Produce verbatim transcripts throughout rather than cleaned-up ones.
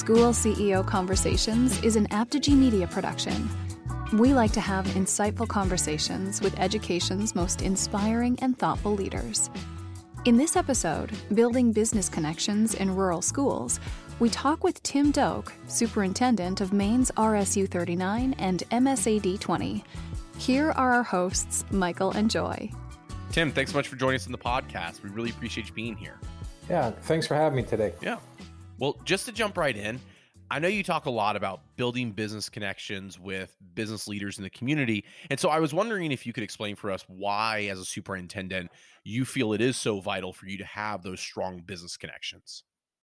School C E O Conversations is an Apogee Media production. We like to have insightful conversations with education's most inspiring and thoughtful leaders. In this episode, Building Business Connections in Rural Schools, we talk with Tim Doak, Superintendent of Maine's R S U thirty-nine and M S A D twenty. Here are our hosts, Michael and Joy. Tim, thanks so much for joining us on the podcast. We really appreciate you being here. Yeah, thanks for having me today. Yeah. Well, just to jump right in, I know you talk a lot about building business connections with business leaders in the community. And so I was wondering if you could explain for us why, as a superintendent, you feel it is so vital for you to have those strong business connections.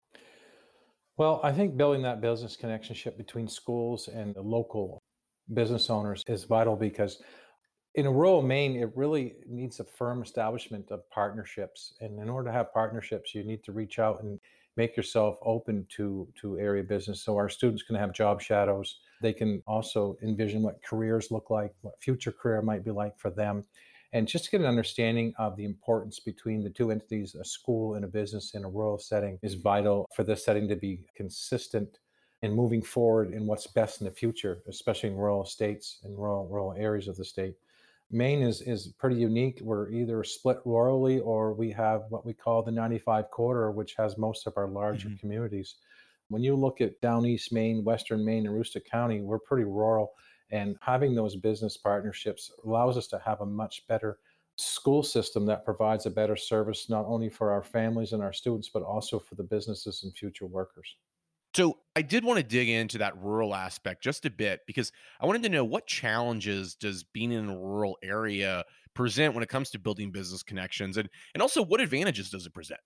Well, I think building that business connectionship between schools and the local business owners is vital because in rural Maine, it really needs a firm establishment of partnerships. And in order to have partnerships, you need to reach out and make yourself open to, to area business. So our students can have job shadows. They can also envision what careers look like, what future career might be like for them. And just to get an understanding of the importance between the two entities, a school and a business in a rural setting, is vital for this setting to be consistent and moving forward in what's best in the future, especially in rural states and rural rural areas of the state. Maine is is pretty unique. We're either split rurally or we have what we call the ninety-five corridor, which has most of our larger mm-hmm. communities. When you look at down East Maine, Western Maine, and Aroostook County, we're pretty rural. And having those business partnerships allows us to have a much better school system that provides a better service, not only for our families and our students, but also for the businesses and future workers. So I did want to dig into that rural aspect just a bit because I wanted to know what challenges does being in a rural area present when it comes to building business connections, and, and also what advantages does it present?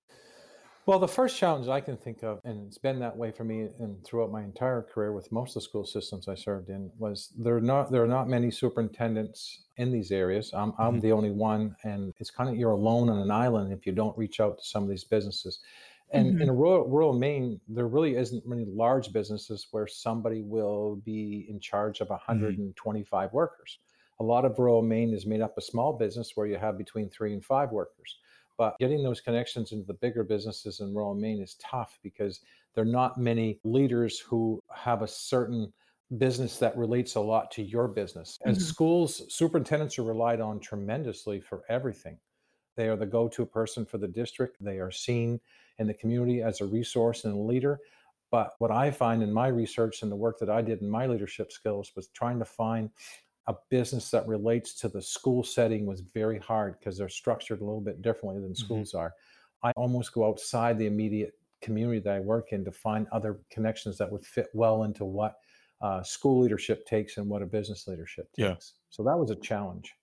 Well, the first challenge I can think of, and it's been that way for me and throughout my entire career with most of the school systems I served in, was there are not there are not many superintendents in these areas. I'm, I'm mm-hmm. the only one, and it's kind of you're alone on an island if you don't reach out to some of these businesses. And mm-hmm. in rural, rural Maine, there really isn't many large businesses where somebody will be in charge of one hundred twenty-five mm-hmm. workers. A lot of rural Maine is made up of small business where you have between three and five workers. But getting those connections into the bigger businesses in rural Maine is tough because there are not many leaders who have a certain business that relates a lot to your business. As mm-hmm. schools, superintendents are relied on tremendously for everything. They are the go-to person for the district. They are seen in the community as a resource and a leader. But what I find in my research and the work that I did in my leadership skills was trying to find a business that relates to the school setting was very hard because they're structured a little bit differently than mm-hmm. schools are. I almost go outside the immediate community that I work in to find other connections that would fit well into what uh, school leadership takes and what a business leadership takes. Yeah. So that was a challenge.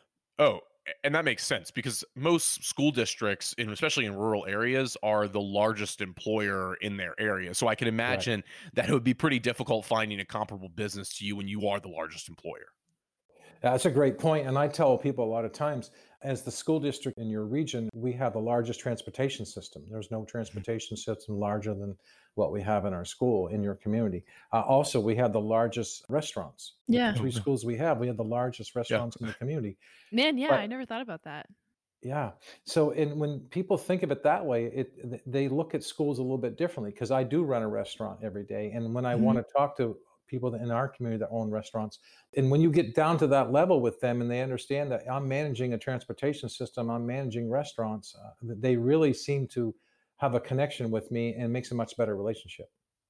Oh, and that makes sense because most school districts, and especially in rural areas, are the largest employer in their area. So I can imagine right. that it would be pretty difficult finding a comparable business to you when you are the largest employer. That's a great point. And I tell people a lot of times, as the school district in your region, we have the largest transportation system. There's no transportation system larger than what we have in our school, in your community. Uh, also, we have the largest restaurants. Yeah. The three schools we have, we have the largest restaurants yeah. in the community. Man, yeah, but, I never thought about that. Yeah. So in, when people think of it that way, it they look at schools a little bit differently because I do run a restaurant every day. And when I mm-hmm. want to talk to people in our community that own restaurants. And when you get down to that level with them and they understand that I'm managing a transportation system, I'm managing restaurants, uh, they really seem to have a connection with me and it makes a much better relationship.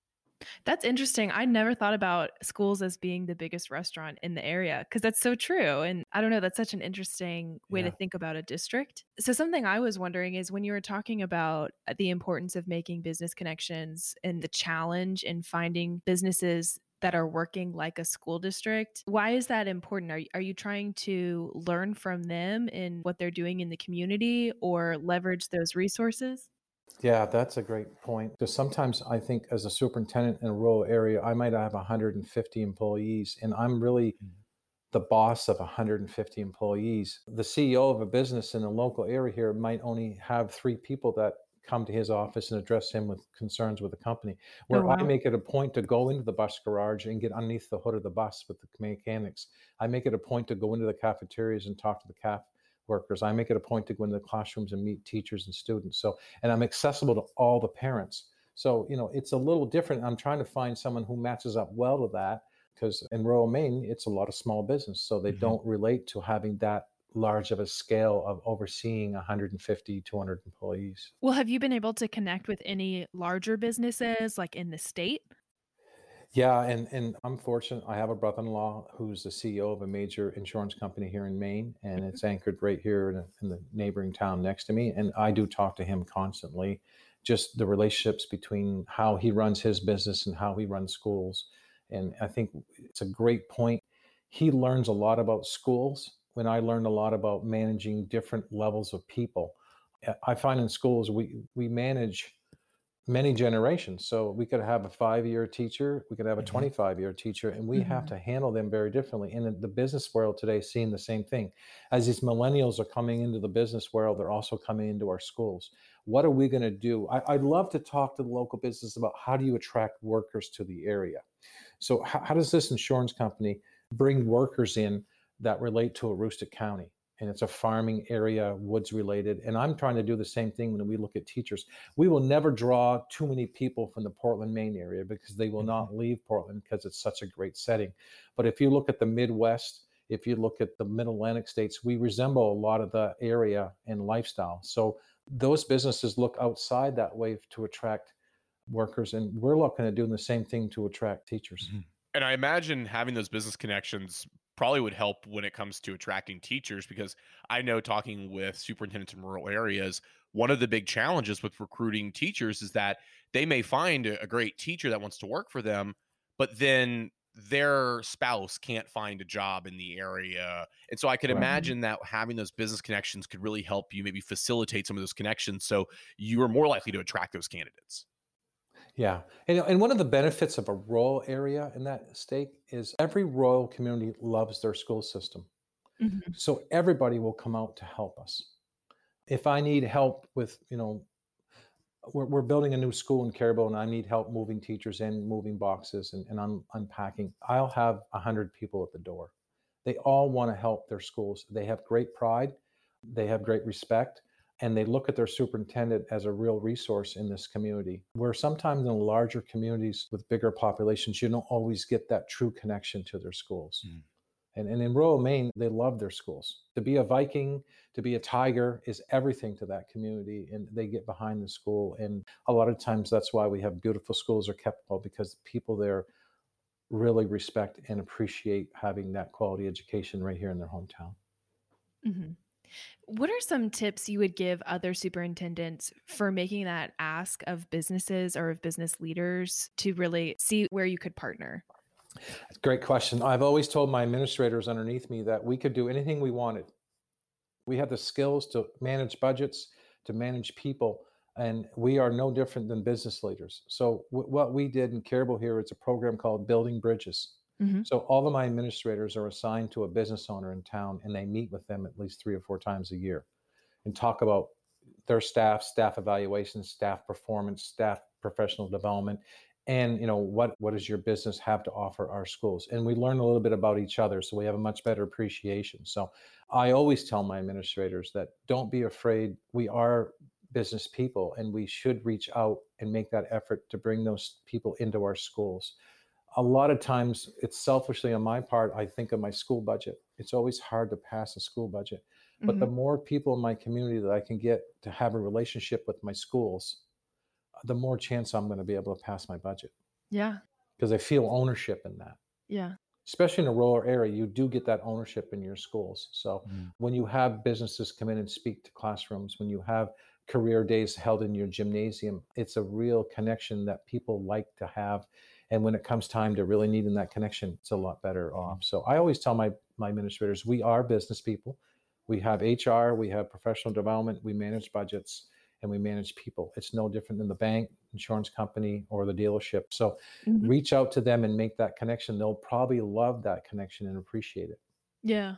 That's interesting. I never thought about schools as being the biggest restaurant in the area because that's so true. And I don't know, that's such an interesting way yeah. to think about a district. So something I was wondering is when you were talking about the importance of making business connections and the challenge in finding businesses that are working like a school district. Why is that important? Are you, are you trying to learn from them in what they're doing in the community or leverage those resources? Yeah, that's a great point. Because sometimes I think as a superintendent in a rural area, I might have one hundred fifty employees and I'm really the boss of one hundred fifty employees. The C E O of a business in a local area here might only have three people that come to his office and address him with concerns with the company, where oh, wow. I make it a point to go into the bus garage and get underneath the hood of the bus with the mechanics. I make it a point to go into the cafeterias and talk to the caf workers. I make it a point to go into the classrooms and meet teachers and students. So, and I'm accessible to all the parents. So, you know, it's a little different. I'm trying to find someone who matches up well to that because in rural Maine, it's a lot of small business. So they Mhm. don't relate to having that large of a scale of overseeing one hundred fifty, two hundred employees. Well, have you been able to connect with any larger businesses like in the state? Yeah, and and I'm fortunate. I have a brother-in-law who's the C E O of a major insurance company here in Maine, and Mhm. it's anchored right here in, a, in the neighboring town next to me. And I do talk to him constantly, just the relationships between how he runs his business and how he runs schools. And I think it's a great point. He learns a lot about schools when I learned a lot about managing different levels of people. I I find in schools we we manage many generations. So we could have a five-year teacher, we could have a Mhm. twenty-five-year teacher, and we have Mhm. to handle them very differently. And in the business world today is seeing the same thing. As these millennials are coming into the business world, they're also coming into our schools. What are we going to do? I, I'd love to talk to the local business about how do you attract workers to the area. So how, how does this insurance company bring workers in that relate to Aroostook County? And it's a farming area, woods related. And I'm trying to do the same thing when we look at teachers. We will never draw too many people from the Portland, Maine area because they will Mhm. not leave Portland because it's such a great setting. But if you look at the Midwest, if you look at the Mid Atlantic states, we resemble a lot of the area and lifestyle. So those businesses look outside that way to attract workers. And we're looking at doing the same thing to attract teachers. Mhm. And I imagine having those business connections probably would help when it comes to attracting teachers because I know talking with superintendents in rural areas, one of the big challenges with recruiting teachers is that they may find a a great teacher that wants to work for them, but then their spouse can't find a job in the area. And so I could Correct. Mhm. imagine that having those business connections could really help you maybe facilitate some of those connections so you are more likely to attract those candidates. Yeah. And, and one of the benefits of a rural area in that state is every rural community loves their school system. Mhm. So everybody will come out to help us. If I need help with, you know, we're, we're building a new school in Caribou and I need help moving teachers in, moving boxes and, and un, unpacking, I'll have one hundred people at the door. They all want to help their schools. They have great pride, they have great respect, and they look at their superintendent as a real resource in this community. Where sometimes in larger communities with bigger populations, you don't always get that true connection to their schools. Mhm. And, and in rural Maine, they love their schools. To be a Viking, to be a Tiger is everything to that community, and they get behind the school. And a lot of times, that's why we have beautiful schools are kept well because the people there really respect and appreciate having that quality education right here in their hometown. Mhm. What are some tips you would give other superintendents for making that ask of businesses or of business leaders to really see where you could partner? Great question. I've always told my administrators underneath me that we could do anything we wanted. We have the skills to manage budgets, to manage people, and we are no different than business leaders. So, w- what we did in Caribou here is a program called Building Bridges. Mhm. So, all of my administrators are assigned to a business owner in town, and they meet with them at least three or four times a year and talk about their staff, staff evaluations, staff performance, staff professional development, and you know what what does your business have to offer our schools? And we learn a little bit about each other, so we have a much better appreciation. So I always tell my administrators that don't be afraid. We are business people, and we should reach out and make that effort to bring those people into our schools. A lot of times it's selfishly on my part, I think of my school budget. It's always hard to pass a school budget. But the Mhm. more people in my community that I can get to have a relationship with my schools, the more chance I'm going to be able to pass my budget Yeah. because I feel ownership in that. Yeah. Especially in a rural area, you do get that ownership in your schools. So Mhm. when you have businesses come in and speak to classrooms, when you have career days held in your gymnasium, it's a real connection that people like to have. And when it comes time to really needing that connection, it's a lot better Mhm. off. So I always tell my my administrators, we are business people. We have H R, we have professional development, we manage budgets, and we manage people. It's no different than the bank, insurance company, or the dealership. So Mhm. reach out to them and make that connection. They'll probably love that connection and appreciate it. Yeah.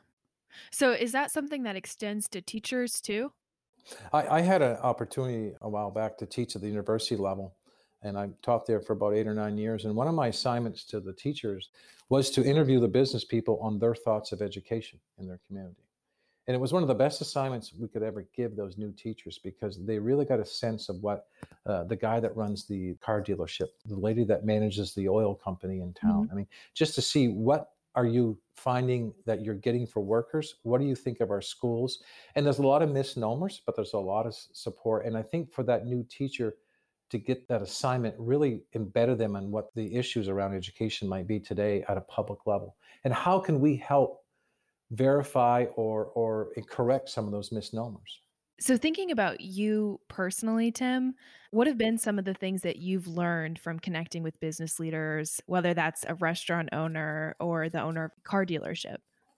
So is that something that extends to teachers too? I, I had an opportunity a while back to teach at the university level, and I taught there for about eight or nine years. And one of my assignments to the teachers was to interview the business people on their thoughts of education in their community. And it was one of the best assignments we could ever give those new teachers because they really got a sense of what uh, the guy that runs the car dealership, the lady that manages the oil company in town. Mhm. I mean, just to see what are you finding that you're getting for workers? What do you think of our schools? And there's a lot of misnomers, but there's a lot of s- support. And I think for that new teacher to get that assignment really embedded them in what the issues around education might be today at a public level. And how can we help verify or or correct some of those misnomers? So, thinking about you personally, Tim, what have been some of the things that you've learned from connecting with business leaders, whether that's a restaurant owner or the owner of a car dealership?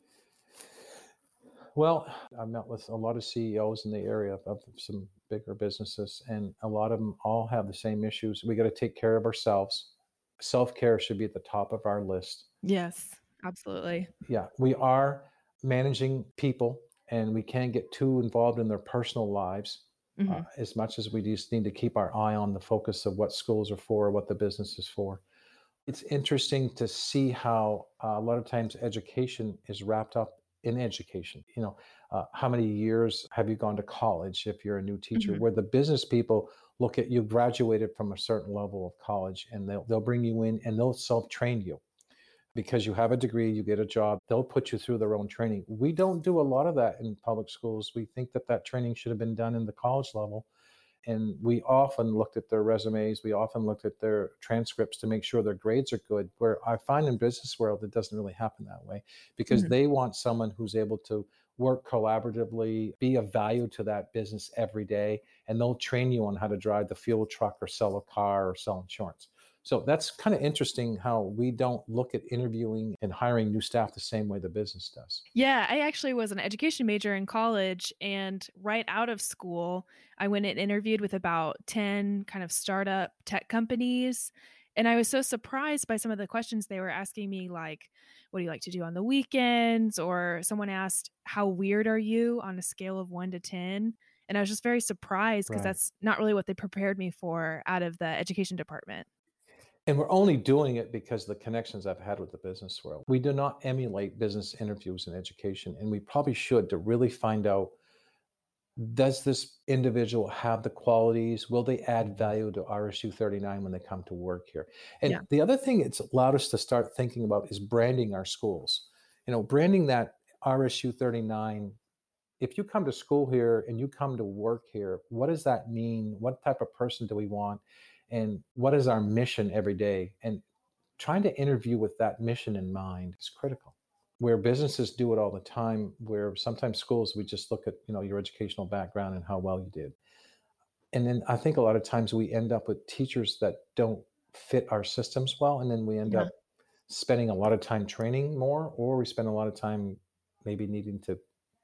Well, I've met with a lot of C E Os in the area of, of some bigger businesses, and a lot of them all have the same issues. We got to take care of ourselves. Self care should be at the top of our list. Yes, absolutely. Yeah, we are managing people, and we can't get too involved in their personal lives uh, Mhm. as much as we just need to keep our eye on the focus of what schools are for, what the business is for. It's interesting to see how uh, a lot of times education is wrapped up in education. You know, uh, how many years have you gone to college if you're a new teacher? Mhm. Where the business people look at you graduated from a certain level of college, and they'll they'll bring you in and they'll self train you because you have a degree, you get a job, they'll put you through their own training. We don't do a lot of that in public schools. We think that that training should have been done in the college level, and we often looked at their resumes, we often looked at their transcripts to make sure their grades are good. Where I find in business world it doesn't really happen that way because Mhm. they want someone who's able to work collaboratively, be of value to that business every day, and they'll train you on how to drive the fuel truck or sell a car or sell insurance. So that's kind of interesting how we don't look at interviewing and hiring new staff the same way the business does. Yeah, I actually was an education major in college, and right out of school, I went and interviewed with about ten kind of startup tech companies. And I was so surprised by some of the questions they were asking me, like, what do you like to do on the weekends? Or someone asked, how weird are you on a scale of one to ten? And I was just very surprised because Right. that's not really what they prepared me for out of the education department. And we're only doing it because of the connections I've had with the business world. We do not emulate business interviews in education, and we probably should to really find out, does this individual have the qualities? Will they add value to R S U thirty-nine when they come to work here? And Yeah. the other thing it's allowed us to start thinking about is branding our schools. You know, branding that R S U thirty-nine. If you come to school here and you come to work here, what does that mean? What type of person do we want? And what is our mission every day? And trying to interview with that mission in mind is critical. Where businesses do it all the time, where sometimes schools, we just look at, you know, your educational background and how well you did. And then I think a lot of times we end up with teachers that don't fit our systems well. And then we end Yeah. up spending a lot of time training more, or we spend a lot of time maybe needing to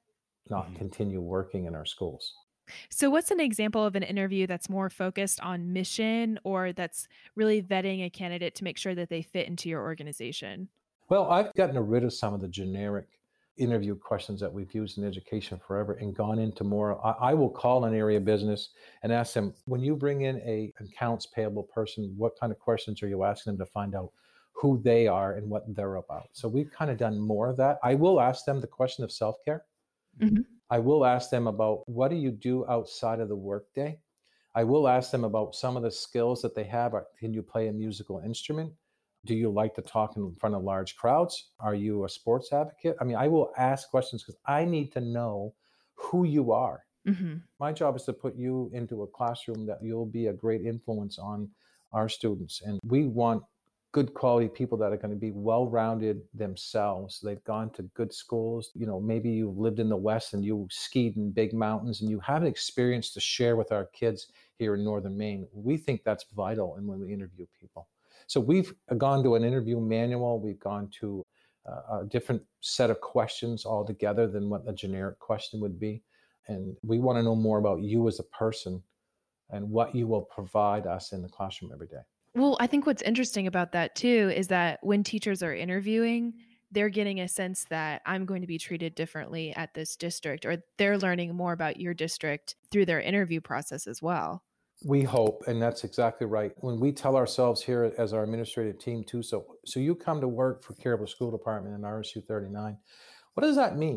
not Mhm. continue working in our schools. So, what's an example of an interview that's more focused on mission or that's really vetting a candidate to make sure that they fit into your organization? Well, I've gotten rid of some of the generic interview questions that we've used in education forever and gone into more. I, I will call an area business and ask them, when you bring in a accounts payable person, what kind of questions are you asking them to find out who they are and what they're about? So we've kind of done more of that. I will ask them the question of self-care. Mhm. I will ask them about, what do you do outside of the workday? I will ask them about some of the skills that they have. Uh, Can you play a musical instrument? Do you like to talk in front of large crowds? Are you a sports advocate? I mean, I will ask questions because I need to know who you are. Mhm. My job is to put you into a classroom that you'll be a great influence on our students. And we want good quality people that are going to be well rounded themselves. They've gone to good schools. You know, maybe you lived in the West and you skied in big mountains and you have an experience to share with our kids here in Northern Maine. We think that's vital. And when we interview people, so we've gone to an interview manual, we've gone to uh, a different set of questions altogether than what a generic question would be. And we want to know more about you as a person and what you will provide us in the classroom every day. Well, I think what's interesting about that too is that when teachers are interviewing, they're getting a sense that I'm going to be treated differently at this district, or they're learning more about your district through their interview process as well. We hope, and that's exactly right. When we tell ourselves here as our administrative team too, so so you come to work for Caribou School Department in R S U thirty-nine, what does that mean?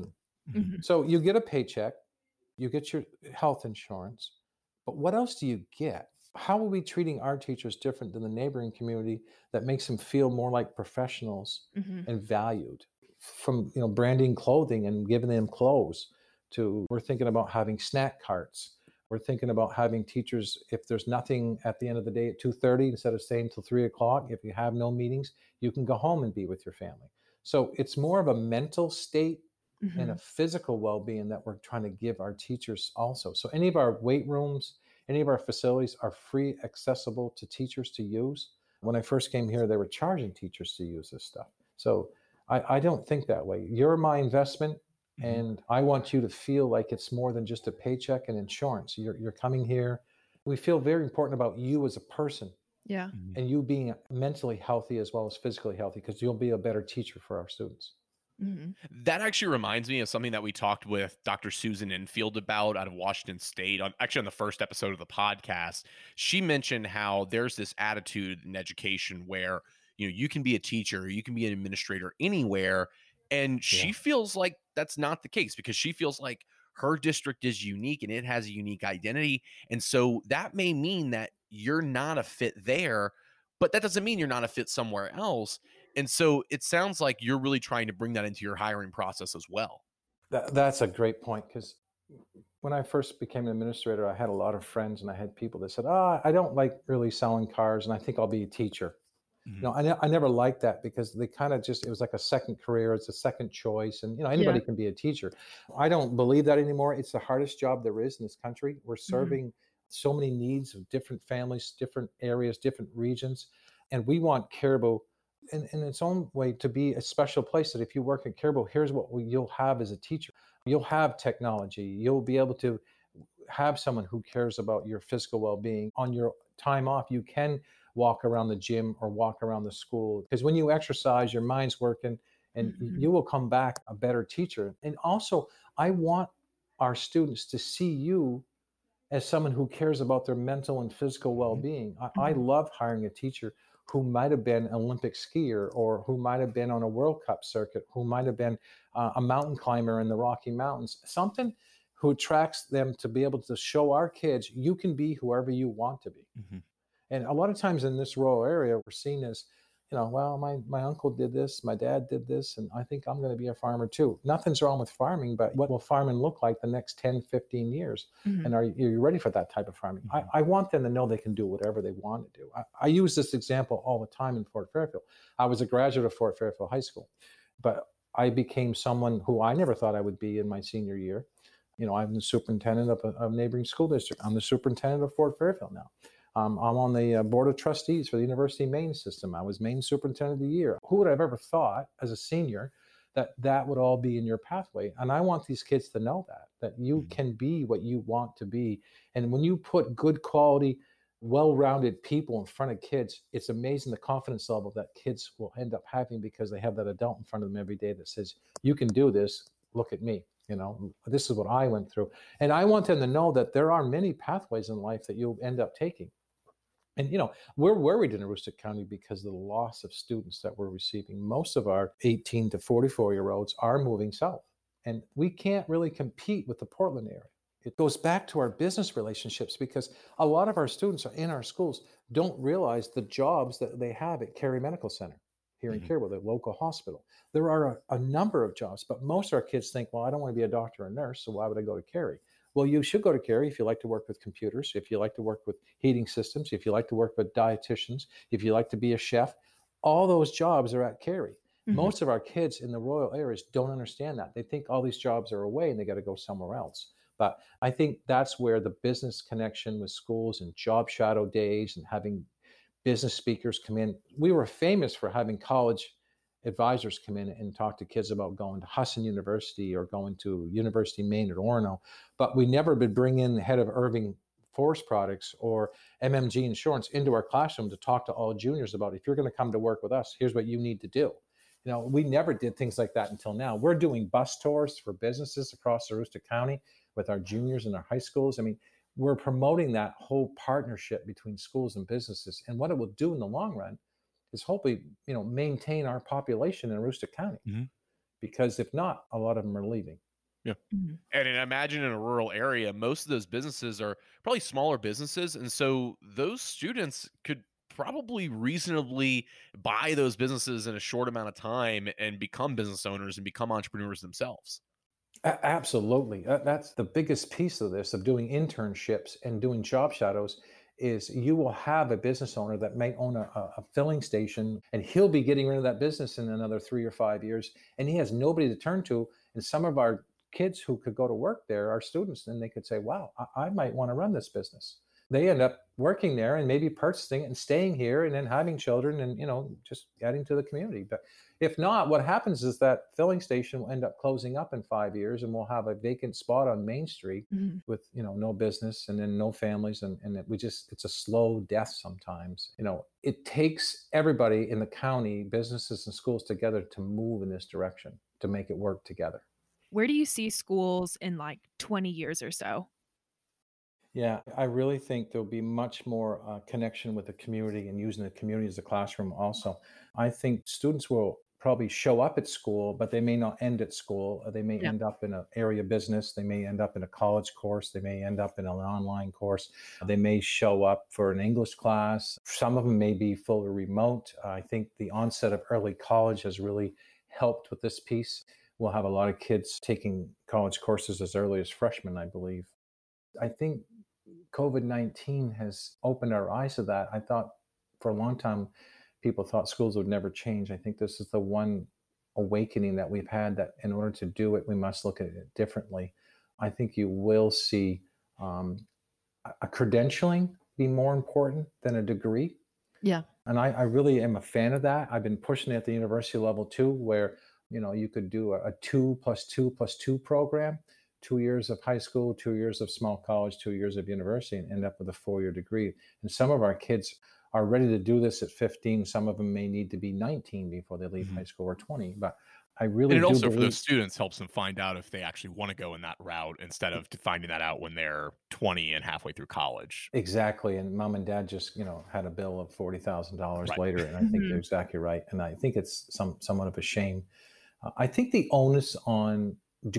Mhm. So you get a paycheck, you get your health insurance, but what else do you get? How are we treating our teachers different than the neighboring community that makes them feel more like professionals Mhm. and valued? From, you know, branding clothing and giving them clothes, to we're thinking about having snack carts. We're thinking about having teachers, if there's nothing at the end of the day at two thirty, instead of staying till three o'clock, if you have no meetings, you can go home and be with your family. So it's more of a mental state and a Mhm. physical well-being that we're trying to give our teachers also. So any of our weight rooms, any of our facilities are free, accessible to teachers to use. When I first came here, they were charging teachers to use this stuff. So I, I don't think that way. You're my investment, Mhm. and I want you to feel like it's more than just a paycheck and insurance. You're, you're coming here. We feel very important about you as a person, Yeah. Mhm. and you being mentally healthy as well as physically healthy, because you'll be a better teacher for our students. Mhm. That actually reminds me of something that we talked with Doctor Susan Enfield about out of Washington State on actually on the first episode of the podcast. She mentioned how there's this attitude in education where, you know, you can be a teacher, you can be an administrator anywhere, and Yeah. she feels like that's not the case because she feels like her district is unique and it has a unique identity. And so that may mean that you're not a fit there, but that doesn't mean you're not a fit somewhere else. And so it sounds like you're really trying to bring that into your hiring process as well. That, that's a great point, because when I first became an administrator, I had a lot of friends and I had people that said, "Oh, I don't like really selling cars, and I think I'll be a teacher." You Mhm. know, I, ne- I never liked that, because they kind of just, it was like a second career, it's a second choice, and you know, Yeah. anybody can be a teacher. I don't believe that anymore. It's the hardest job there is in this country. We're Mhm. serving so many needs of different families, different areas, different regions, and we want Caribou in, in its own way to be a special place. That if you work at Caribou, here's what we, you'll have as a teacher. You'll have technology. You'll be able to have someone who cares about your physical well-being. On your time off, you can walk around the gym or walk around the school, because when you exercise, your mind's working, and Mhm. you will come back a better teacher. And also, I want our students to see you as someone who cares about their mental and physical Mhm. well-being. I, I Mhm. love hiring a teacher who might have been an Olympic skier, or who might have been on a World Cup circuit, who might have been uh, a mountain climber in the Rocky Mountains, something who attracts them to be able to show our kids you can be whoever you want to be. Mhm. And a lot of times in this rural area, we're seen as, you know, well, my, my uncle did this, my dad did this, and I think I'm going to be a farmer too. Nothing's wrong with farming, but what will farming look like the next ten, fifteen years? Mhm. And are you, are you ready for that type of farming? I, Mhm. I want them to know they can do whatever they want to do. I, I use this example all the time in Fort Fairfield. I was a graduate of Fort Fairfield High School, but I became someone who I never thought I would be in my senior year. You know, I'm the superintendent of a, a neighboring school district. I'm the superintendent of Fort Fairfield now. Um, I'm on the uh, board of trustees for the University of Maine system. I was Maine Superintendent of the Year. Who would have ever thought, as a senior, that that would all be in your pathway? And I want these kids to know that that you Mhm. can be what you want to be. And when you put good quality, well-rounded people in front of kids, it's amazing the confidence level that kids will end up having, because they have that adult in front of them every day that says, "You can do this. Look at me. You know, this is what I went through." And I want them to know that there are many pathways in life that you'll end up taking. And you know, we're worried in Aroostook County because of the loss of students that we're receiving. Most of our eighteen to forty-four year olds are moving south, and we can't really compete with the Portland area. It goes back to our business relationships, because a lot of our students are in our schools don't realize the jobs that they have at Cary Medical Center here in Mhm. Caribou, the local hospital. There are a, a number of jobs, but most of our kids think, well, I don't want to be a doctor or a nurse, so why would I go to Cary? Well, you should go to Cary if you like to work with computers, if you like to work with heating systems, if you like to work with dietitians, if you like to be a chef. All those jobs are at Cary. Mhm. Most of our kids in the rural areas don't understand that. They think all these jobs are away and they got to go somewhere else. But I think that's where the business connection with schools and job shadow days and having business speakers come in. We were famous for having college advisors come in and talk to kids about going to Husson University or going to University of Maine at Orono, but we never would bring in the head of Irving Forest Products or M M G Insurance into our classroom to talk to all juniors about, if you're going to come to work with us, here's what you need to do. You know, we never did things like that until now. We're doing bus tours for businesses across Aroostook County with our juniors and our high schools. I mean, we're promoting that whole partnership between schools and businesses. And what it will do in the long run is hopefully, you know, maintain our population in Aroostook County. Mhm. Because if not, a lot of them are leaving. Yeah. Mhm. And I imagine in a rural area, most of those businesses are probably smaller businesses. And so those students could probably reasonably buy those businesses in a short amount of time and become business owners and become entrepreneurs themselves. A- absolutely. That- That's the biggest piece of this, of doing internships and doing job shadows, is you will have a business owner that may own a, a a filling station, and he'll be getting rid of that business in another three or five years. And he has nobody to turn to. And some of our kids who could go to work there are students, and they could say, wow, I, I might want to run this business. They end up working there and maybe purchasing it and staying here and then having children and, you know, just adding to the community. But if not, what happens is that filling station will end up closing up in five years, and we'll have a vacant spot on Main Street Mhm. with, you know, no business and then no families. And, and it, we just, it's a slow death sometimes. You know, it takes everybody in the county, businesses and schools together to move in this direction, to make it work together. Where do you see schools in like twenty years or so? Yeah, I really think there'll be much more uh, connection with the community and using the community as a classroom also. I think students will probably show up at school, but they may not end at school. Uh, They may Yeah. end up in an area business. They may end up in a college course. They may end up in an online course. They may show up for an English class. Some of them may be fully remote. I think the onset of early college has really helped with this piece. We'll have a lot of kids taking college courses as early as freshmen, I believe. I think COVID nineteen has opened our eyes to that. I thought for a long time, people thought schools would never change. I think this is the one awakening that we've had, that in order to do it, we must look at it differently. I think you will see um, a a credentialing be more important than a degree. Yeah. And I, I really am a fan of that. I've been pushing it at the university level too, where you know you could do a, a two plus two plus two program, two years of high school, two years of small college, two years of university, and end up with a four-year degree. And some of our kids are ready to do this at fifteen. Some of them may need to be nineteen before they leave Mhm. high school, or twenty. But I And really it do also, for those believe students, helps them find out if they actually want to go in that route instead of finding that out when they're twenty and halfway through college. exactly. And mom and dad just you know had a bill of forty thousand dollars Right. later, and I think you're Mhm. exactly right. And I think it's some somewhat of a shame. Uh, I think the onus on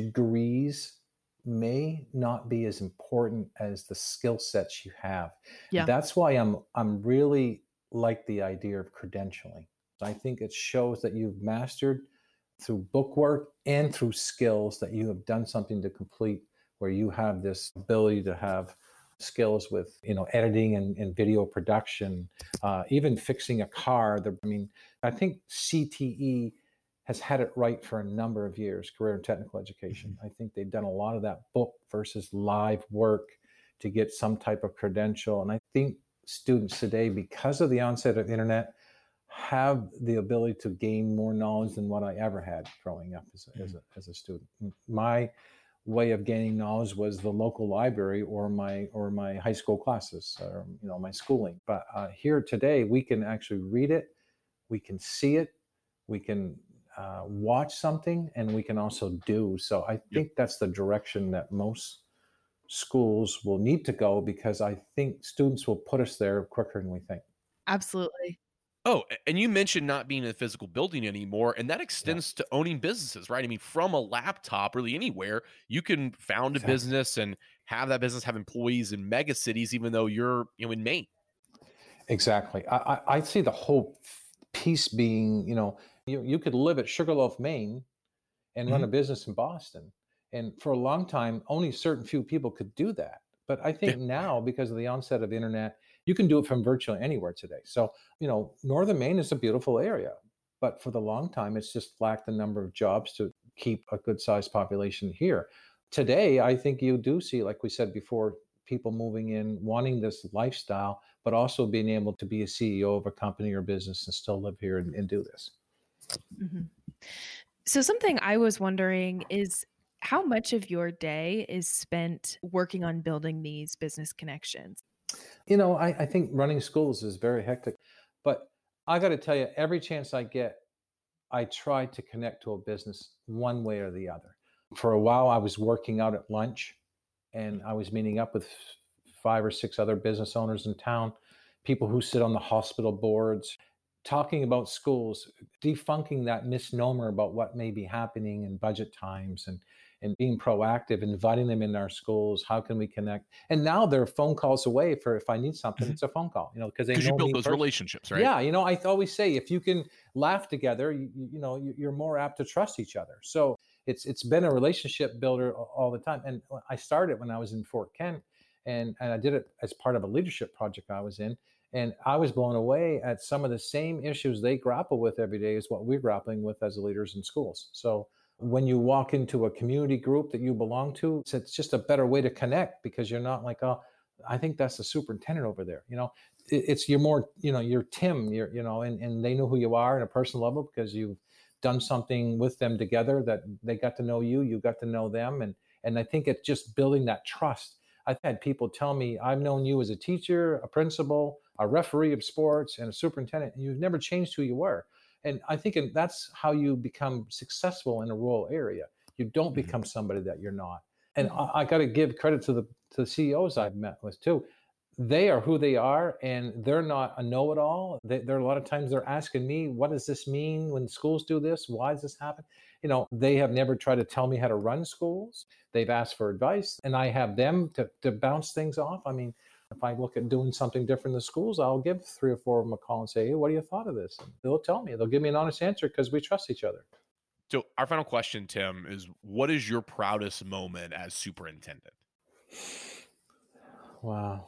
degrees may not be as important as the skill sets you have. Yeah. That's why I'm I'm really like the idea of credentialing. I think it shows that you've mastered through book work and through skills, that you have done something to complete, where you have this ability to have skills with you know editing and, and video production, uh, even fixing a car. The, I mean, I think C T E has had it right for a number of years, career and technical education. I think they've done a lot of that book versus live work to get some type of credential. And I think students today, because of the onset of internet, have the ability to gain more knowledge than what I ever had growing up as a, as a, as a student. My way of gaining knowledge was the local library, or my or my high school classes, or you know my schooling. But uh, here today, we can actually read it, we can see it, we can uh, watch something, and we can also do. So I think that's the direction that most schools will need to go, because I think students will put us there quicker than we think. Absolutely. Oh, a- and you mentioned not being in a physical building anymore, and that Yeah, extends to owning businesses, right? I mean, from a laptop, really anywhere, you can found a exactly. business and have that business have employees in mega cities, even though you're, you know, in Maine. Exactly. I, I, I see the whole piece being, you know, you, you could live at Sugarloaf, Maine, and run Mhm. a business in Boston. And for a long time, only certain few people could do that. But I Yeah. think now, because of the onset of internet, you can do it from virtually anywhere today. So, you know, Northern Maine is a beautiful area, but for the long time, it's just lacked the number of jobs to keep a good sized population here. Today, I think you do see, like we said before, people moving in, wanting this lifestyle, but also being able to be a C E O of a company or business and still live here and, and do this. Mhm. So something I was wondering is how much of your day is spent working on building these business connections? You know, I, I think running schools is very hectic, but I got to tell you, every chance I get, I try to connect to a business one way or the other. For a while, I was working out at lunch, and I was meeting up with five or six other business owners in town, people who sit on the hospital boards, talking about schools, defunking that misnomer about what may be happening in budget times, and and being proactive, inviting them in our schools. How can we connect? And now they're phone calls away for if I need something, Mhm. it's a phone call, you know, because they Because know you build me those personally. relationships, right? Yeah, you know, I always say if you can laugh together, you, you know, you- you're more apt to trust each other. So it's it's been a relationship builder a- all the time. And I started when I was in Fort Kent, and and I did it as part of a leadership project I was in, and I was blown away at some of the same issues they grapple with every day as what we're grappling with as leaders in schools. So when you walk into a community group that you belong to, it's, it's just a better way to connect because you're not like, oh, I think that's the superintendent over there. You know, it, it's you're more, you know, you're Tim, you're, you know, and, and they know who you are on a personal level because you've done something with them together that they got to know you, you got to know them. And, and I think it's just building that trust. I've had people tell me, I've known you as a teacher, a principal, a referee of sports, and a superintendent, and you've never changed who you were. And I think that's how you become successful in a rural area. You don't Mhm. become somebody that you're not. And I, I got to give credit to the to the C E Os I've met with too. They are who they are, and they're not a know-it-all. They, there are a lot of times they're asking me, "What does this mean when schools do this? Why does this happen?" You know, they have never tried to tell me how to run schools. They've asked for advice, and I have them to to bounce things off. I mean, if I look at doing something different in the schools, I'll give three or four of them a call and say, "Hey, what do you thought of this?" And they'll tell me. They'll give me an honest answer because we trust each other. So our final question, Tim, is what is your proudest moment as superintendent? Wow.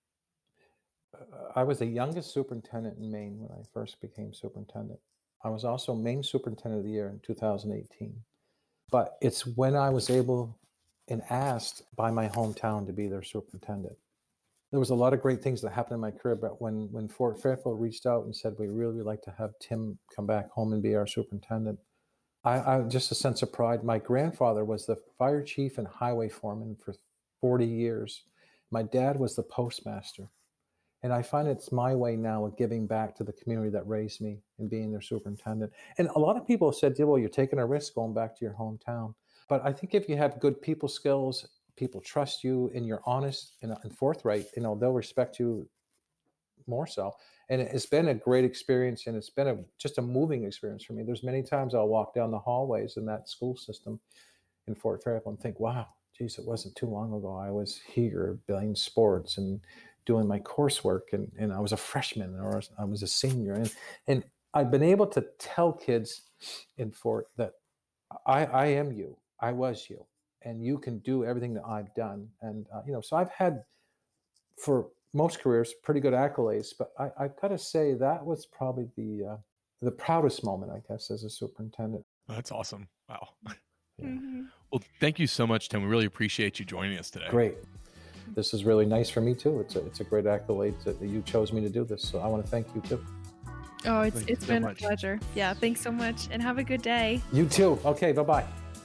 I was the youngest superintendent in Maine when I first became superintendent. I was also Maine Superintendent of the Year in two thousand eighteen. But it's when I was able and asked by my hometown to be their superintendent. There was a lot of great things that happened in my career, but when, when Fort Fairfield reached out and said, we really would like to have Tim come back home and be our superintendent, I, I just a sense of pride. My grandfather was the fire chief and highway foreman for forty years. My dad was the postmaster. And I find it's my way now of giving back to the community that raised me and being their superintendent. And a lot of people have said, well, you're taking a risk going back to your hometown. But I think if you have good people skills, people trust you, and you're honest and, and forthright, you know, they'll respect you more so. And it's been a great experience, and it's been a just a moving experience for me. There's many times I'll walk down the hallways in that school system in Fort Fairfield and think, wow, geez, it wasn't too long ago I was here playing sports and doing my coursework, and, and I was a freshman or I was a senior. And, and I've been able to tell kids in Fort that I, I am you, I was you, and you can do everything that I've done. And, uh, you know, so I've had, for most careers, pretty good accolades, but I, I've got to say that was probably the, uh, the proudest moment, I guess, as a superintendent. That's awesome. Wow. Yeah. Mhm. Well, thank you so much, Tim. We really appreciate you joining us today. Great. This is really nice for me too. It's a, it's a great accolade that you chose me to do this. So I want to thank you too. Oh, it's Thank you it's so been much. a pleasure. Yeah, thanks so much, and have a good day. You too. Okay, bye-bye.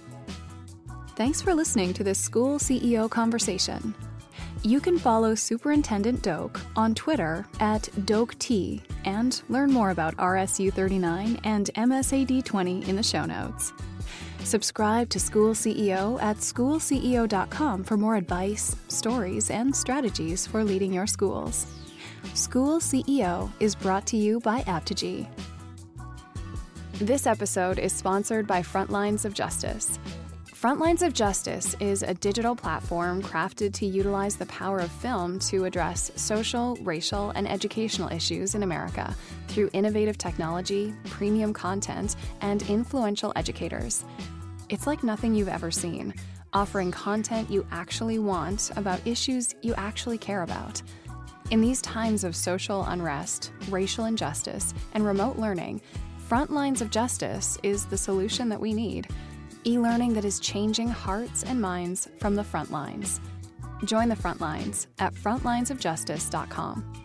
Thanks for listening to this school C E O conversation. You can follow Superintendent Doak on Twitter at Doak T and learn more about R S U thirty-nine and M S A D twenty in the show notes. Subscribe to School C E O at school C E O dot com for more advice, stories, and strategies for leading your schools. School C E O is brought to you by Apogee. This episode is sponsored by Frontlines of Justice. Frontlines of Justice is a digital platform crafted to utilize the power of film to address social, racial, and educational issues in America through innovative technology, premium content, and influential educators. It's like nothing you've ever seen, offering content you actually want about issues you actually care about. In these times of social unrest, racial injustice, and remote learning, Frontlines of Justice is the solution that we need. E-learning that is changing hearts and minds from the front lines. Join the front lines at frontlines of justice dot com.